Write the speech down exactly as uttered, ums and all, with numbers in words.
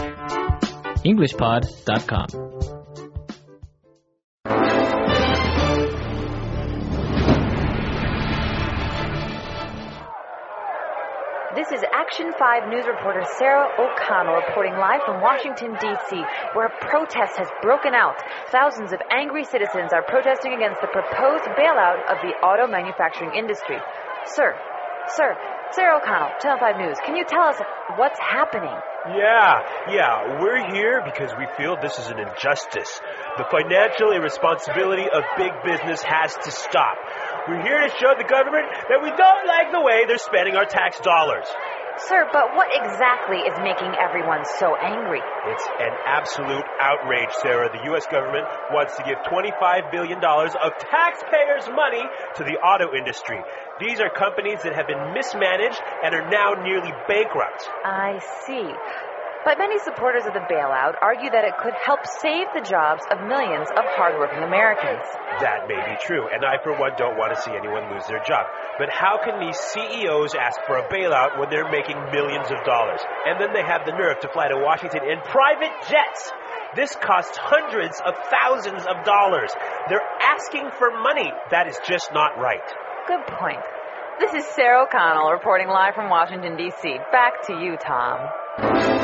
english pod dot com. This is Action five News reporter Sarah O'Connell reporting live from Washington, D C, where a protest has broken out. Thousands of angry citizens are protesting against the proposed bailout of the auto manufacturing industry. Sir, sir, Sarah O'Connell, Channel five News, can you tell us what's happening? Yeah, yeah, we're here because we feel this is an injustice. The financial irresponsibility of big business has to stop. We're here to show the government that we don't like the way they're spending our tax dollars. Sir, but what exactly is making everyone so angry? It's an absolute outrage, Sarah. The U S government wants to give twenty-five billion dollars of taxpayers' money to the auto industry. These are companies that have been mismanaged and are now nearly bankrupt. I see. But many supporters of the bailout argue that it could help save the jobs of millions of hardworking Americans. That may be true, and I, for one, don't want to see anyone lose their job. But how can these C E Os ask for a bailout when they're making millions of dollars? And then they have the nerve to fly to Washington in private jets. This costs hundreds of thousands of dollars. They're asking for money. That is just not right. Good point. This is Sarah O'Connell reporting live from Washington, D C. Back to you, Tom.